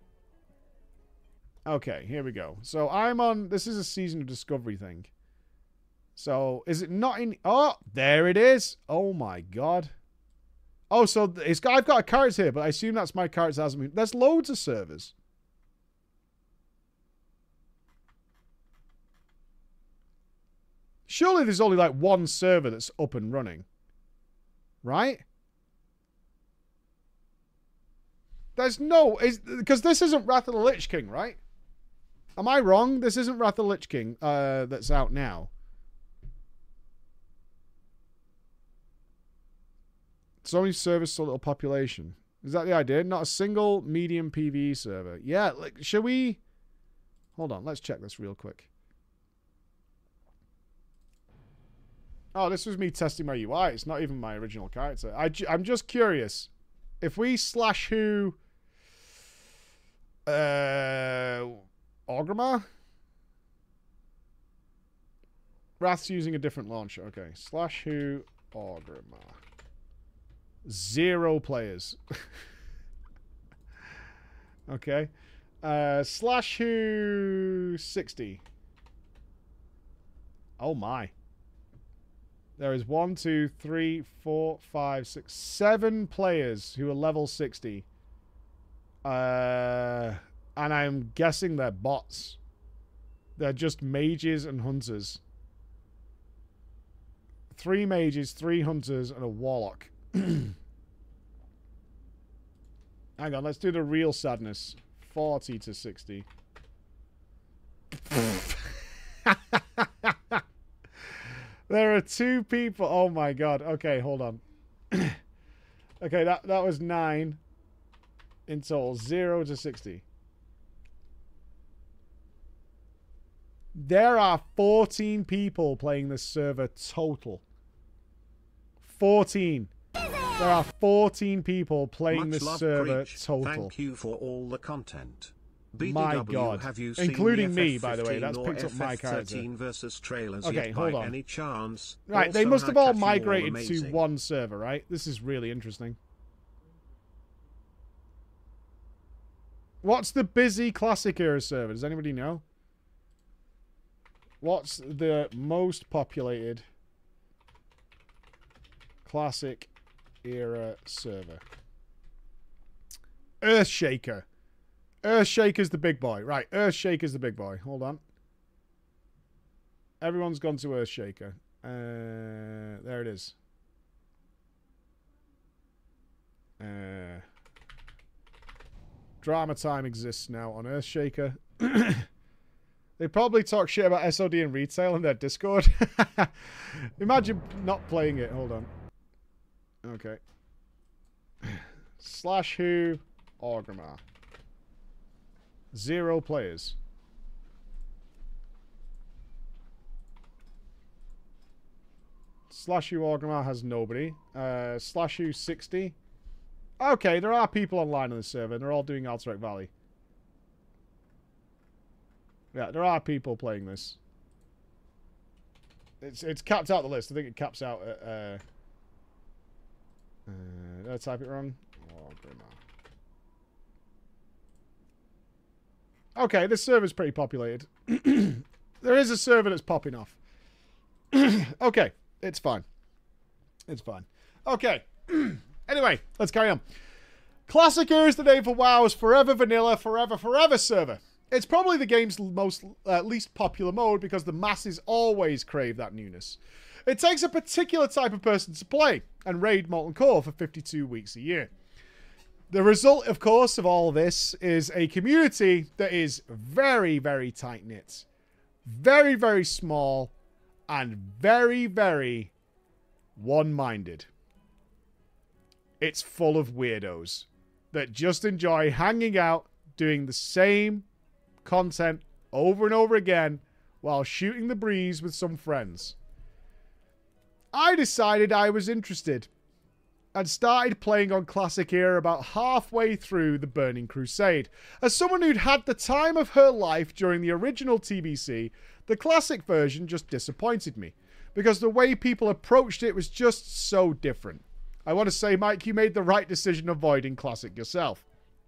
Okay, here we go. So I'm on... This is a Season of Discovery thing. So, is it not in... Oh, there it is. Oh my god. Oh, so it's got, I've got a character here, but I assume that's my character hasn't been... There's loads of servers. Surely there's only like one server that's up and running. Right? There's no... is Because this isn't Wrath of the Lich King, right? Am I wrong? This isn't Wrath of the Lich King uh, that's out now. So many servers, so little population. Is that the idea? Not a single medium PvE server. Yeah, like, should we... Hold on, let's check this real quick. Oh, this was me testing my U I. It's not even my original character. I ju I'm just curious. If we slash who... Uh... Orgrimmar? Wrath's using a different launcher. Okay. Slash who Orgrimmar. Zero players. Okay. Uh, slash who sixty. Oh my. There is one, two, three, four, five, six, seven players who are level sixty. Uh, and I'm guessing they're bots. They're just mages and hunters. Three mages, three hunters, and a warlock. Hang on, let's do the real sadness. forty to sixty. There are two people. Oh my god. Okay, hold on. Okay, that, that was nine in total. zero to sixty. There are fourteen people playing this server total. fourteen. There are fourteen people playing Much this love, server Preach. total. Thank you for all the content. My B D W, God. have you seen Including the me, by the way. That's F F picked up fifteen or my F F character. thirteen versus trailers Okay, yet hold by on. any chance? Right, they Also, must have how all catchy, migrated to amazing. one server, right? This is really interesting. What's the busy classic era server? Does anybody know? What's the most populated classic era server? Earthshaker. Earthshaker's the big boy. Right, Earthshaker's the big boy. Hold on. Everyone's gone to Earthshaker. Uh, there it is. Uh, Drama Time exists now on Earthshaker. They probably talk shit about S O D and retail in their Discord. Imagine not playing it. Hold on. Okay. Slash who? Orgrimmar. Zero players. Slash who Orgrimmar has nobody. Uh, Slash who sixty. Okay, there are people online on the server, and they're all doing Alterac Valley. Yeah, there are people playing this. It's it's capped out the list. I think it caps out at... Uh, uh, did I type it wrong? Orgrimmar. Okay, this server's pretty populated. There is a server that's popping off. Okay, it's fine. It's fine. Okay. Anyway, let's carry on. Classic era is the name for WoW's forever vanilla, forever, forever server. It's probably the game's most uh, least popular mode because the masses always crave that newness. It takes a particular type of person to play and raid Molten Core for fifty-two weeks a year. The result, of course, of all this is a community that is very, very tight-knit, very, very small, and very, very one-minded. It's full of weirdos that just enjoy hanging out, doing the same content over and over again while shooting the breeze with some friends. I decided I was interested and started playing on Classic Era about halfway through the Burning Crusade. As someone who'd had the time of her life during the original T B C, the Classic version just disappointed me because the way people approached it was just so different. I want to say, Mike, you made the right decision avoiding Classic yourself.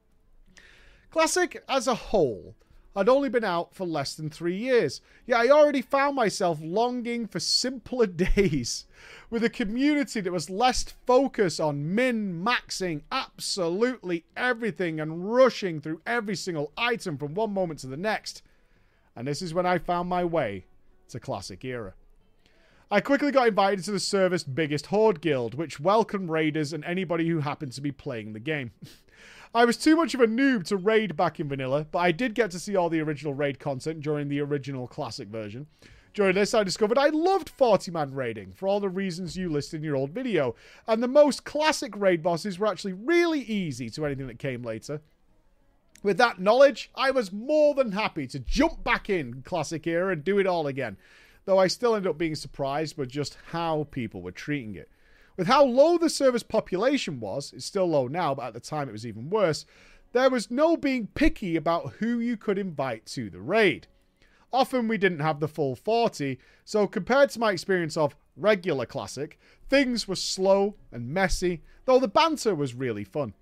Classic as a whole had only been out for less than three years, yet I already found myself longing for simpler days, with a community that was less focused on min-maxing absolutely everything and rushing through every single item from one moment to the next. And this is when I found my way to Classic Era. I quickly got invited to the server's biggest Horde guild, which welcomed raiders and anybody who happened to be playing the game. I was too much of a noob to raid back in vanilla, but I did get to see all the original raid content during the original classic version. During this, I discovered I loved forty man raiding, for all the reasons you listed in your old video, and the most classic raid bosses were actually really easy to anything that came later. With that knowledge, I was more than happy to jump back in Classic Era and do it all again, though I still ended up being surprised by just how people were treating it. With how low the server's population was, it's still low now, but at the time it was even worse, there was no being picky about who you could invite to the raid. Often we didn't have the full forty, so compared to my experience of regular Classic, things were slow and messy, though the banter was really fun.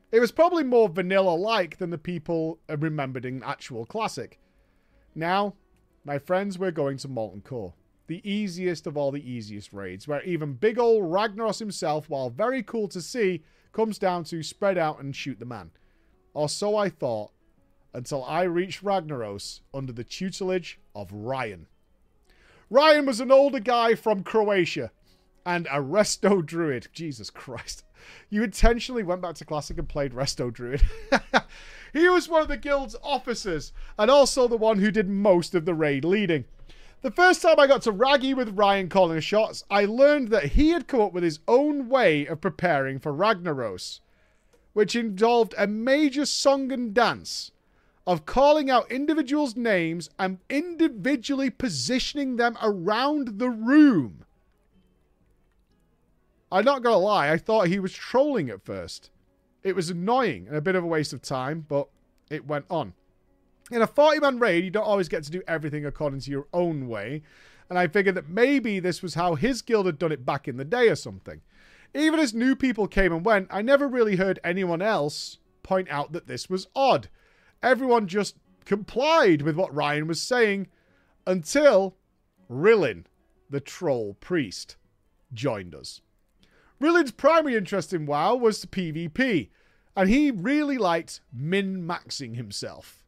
It was probably more vanilla-like than the people remembered in actual Classic. Now, my friends, we're going to Molten Core. The easiest of all the easiest raids, where even big old Ragnaros himself, while very cool to see, comes down to spread out and shoot the man. Or so I thought, until I reached Ragnaros under the tutelage of Ryan. Ryan was an older guy from Croatia and a Resto Druid. Jesus Christ. You intentionally went back to Classic and played Resto Druid. He was one of the guild's officers and also the one who did most of the raid leading. The first time I got to Raggy with Ryan calling the shots, I learned that he had come up with his own way of preparing for Ragnaros, which involved a major song and dance of calling out individuals' names and individually positioning them around the room. I'm not going to lie, I thought he was trolling at first. It was annoying and a bit of a waste of time, but it went on. In a forty-man raid, you don't always get to do everything according to your own way, and I figured that maybe this was how his guild had done it back in the day or something. Even as new people came and went, I never really heard anyone else point out that this was odd. Everyone just complied with what Ryan was saying until Rillin, the troll priest, joined us. Rillin's primary interest in WoW was the PvP, and he really liked min-maxing himself.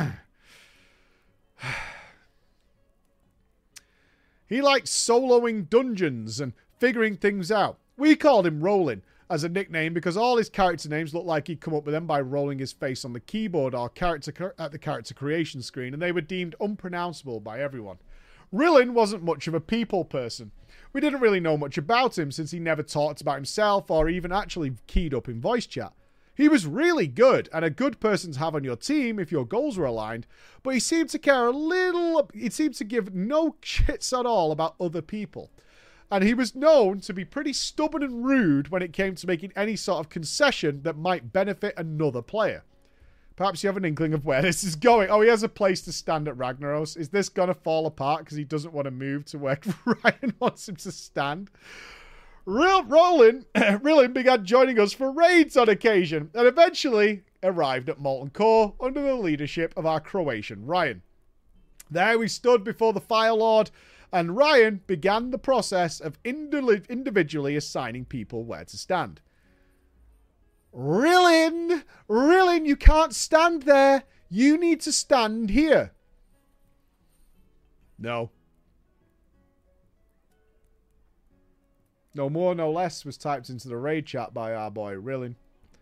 He liked soloing dungeons and figuring things out. We called him Rollin as a nickname because all his character names looked like he'd come up with them by rolling his face on the keyboard or character at the character creation screen, and they were deemed unpronounceable by everyone. Rillin wasn't much of a people person. We didn't really know much about him since he never talked about himself or even actually keyed up in voice chat. He was really good and a good person to have on your team if your goals were aligned, but he seemed to care a little, he seemed to give no shits at all about other people. And he was known to be pretty stubborn and rude when it came to making any sort of concession that might benefit another player. Perhaps you have an inkling of where this is going. Oh, he has a place to stand at Ragnaros. Is this going to fall apart because he doesn't want to move to where Ryan wants him to stand? Real Rollin, Rillin began joining us for raids on occasion and eventually arrived at Molten Core under the leadership of our Croatian Ryan. There we stood before the Fire Lord, and Ryan began the process of individually assigning people where to stand. Rillin! Rillin, you can't stand there. You need to stand here. No. No more, no less was typed into the raid chat by our boy Rillin.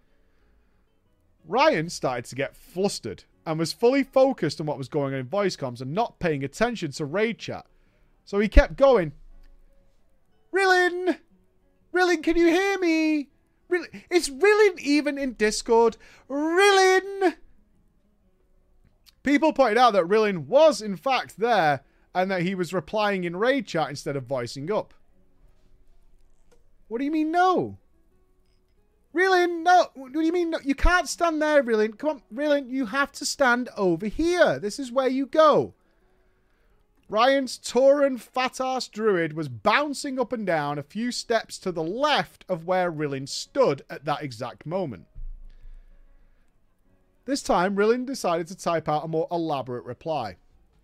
Ryan started to get flustered and was fully focused on what was going on in voice comms and not paying attention to raid chat. So he kept going. Rillin! Rillin, can you hear me? Rillin, is Rillin even in Discord? Rillin! People pointed out that Rillin was in fact there and that he was replying in raid chat instead of voicing up. What do you mean no? Rillin, no. What do you mean no? You can't stand there, Rillin. Come on, Rillin, you have to stand over here. This is where you go. Ryan's Tauren fat-ass druid was bouncing up and down a few steps to the left of where Rillin stood at that exact moment. This time, Rillin decided to type out a more elaborate reply.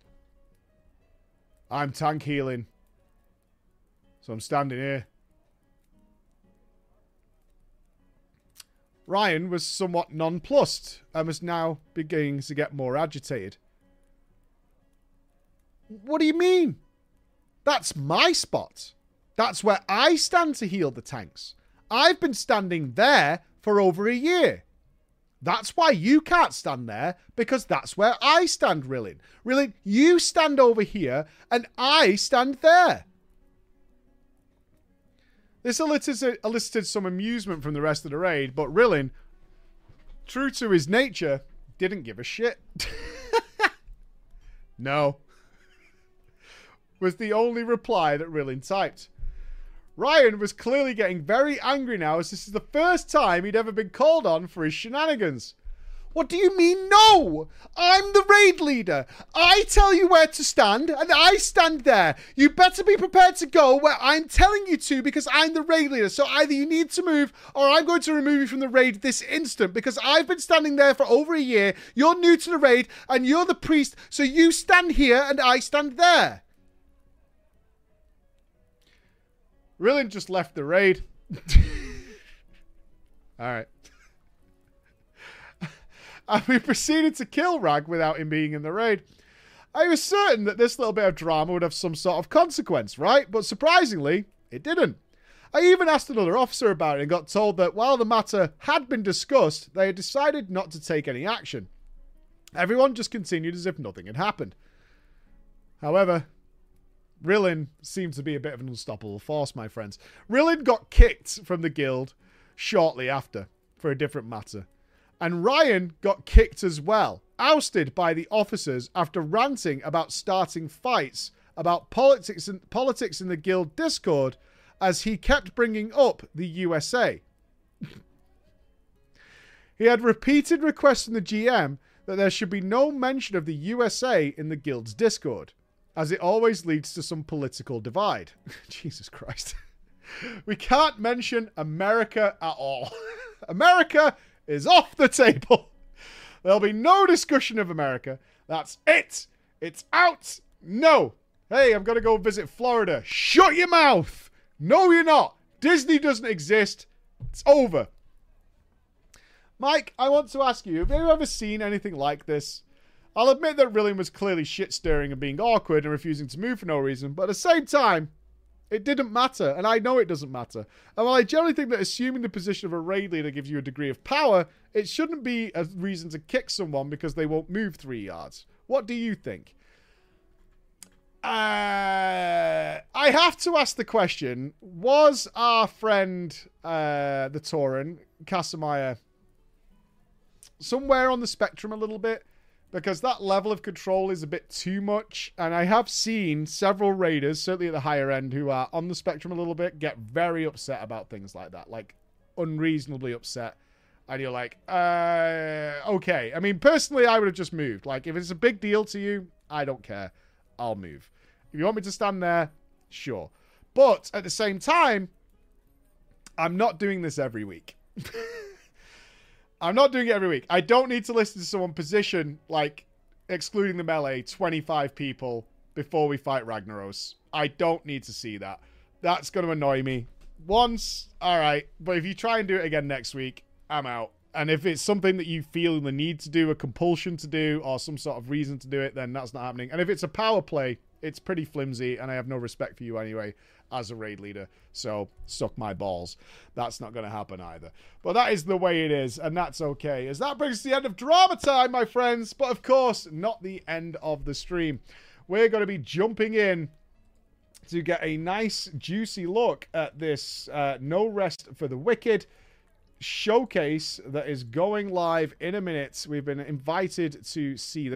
I'm tank healing, so I'm standing here. Ryan was somewhat nonplussed and was now beginning to get more agitated. What do you mean? That's my spot. That's where I stand to heal the tanks. I've been standing there for over a year. That's why you can't stand there, because that's where I stand, Rillin. Rillin, you stand over here and I stand there. This elicited, elicited some amusement from the rest of the raid, but Rillin, true to his nature, didn't give a shit. No. Was the only reply that Rillin typed. Ryan was clearly getting very angry now, as this is the first time he'd ever been called on for his shenanigans. What do you mean, no? I'm the raid leader. I tell you where to stand, and I stand there. You better be prepared to go where I'm telling you to because I'm the raid leader. So either you need to move, or I'm going to remove you from the raid this instant because I've been standing there for over a year. You're new to the raid, and you're the priest, so you stand here, and I stand there. Rillin just left the raid. All right. And we proceeded to kill Rag without him being in the raid. I was certain that this little bit of drama would have some sort of consequence, right? But surprisingly, it didn't. I even asked another officer about it and got told that while the matter had been discussed, they had decided not to take any action. Everyone just continued as if nothing had happened. However, Rillin seemed to be a bit of an unstoppable force, my friends. Rillin got kicked from the guild shortly after for a different matter. And Ryan got kicked as well, ousted by the officers after ranting about starting fights about politics in, politics in the guild Discord as he kept bringing up the U S A. He had repeated requests from the G M that there should be no mention of the U S A in the guild's Discord, as it always leads to some political divide. Jesus Christ. We can't mention America at all. America is off the table. There'll be no discussion of America. That's it. It's out. No. Hey, I'm going to go visit Florida. Shut your mouth. No, you're not. Disney doesn't exist. It's over. Mike, I want to ask you, have you ever seen anything like this? I'll admit that Rillin was clearly shit-stirring and being awkward and refusing to move for no reason, but at the same time, it didn't matter, and I know it doesn't matter. And while I generally think that assuming the position of a raid leader gives you a degree of power, it shouldn't be a reason to kick someone because they won't move three yards. What do you think? Uh, I have to ask the question, was our friend, uh, the Tauren, Casimir, somewhere on the spectrum a little bit? Because that level of control is a bit too much. And I have seen several raiders, certainly at the higher end, who are on the spectrum a little bit, get very upset about things like that. Like, unreasonably upset. And you're like, uh, okay. I mean, personally, I would have just moved. Like, if it's a big deal to you, I don't care. I'll move. If you want me to stand there, sure. But at the same time, I'm not doing this every week. I'm not doing it every week. I don't need to listen to someone position, like, excluding the melee, twenty-five people before we fight Ragnaros. I don't need to see that. That's going to annoy me. Once, all right. But if you try and do it again next week, I'm out. And if it's something that you feel the need to do, a compulsion to do, or some sort of reason to do it, then that's not happening. And if it's a power play, it's pretty flimsy, and I have no respect for you anyway as a raid leader. So, suck my balls. That's not going to happen either. But that is the way it is, and that's okay. As that brings us to the end of drama time, my friends. But, of course, not the end of the stream. We're going to be jumping in to get a nice, juicy look at this uh, No Rest for the Wicked showcase that is going live in a minute. We've been invited to see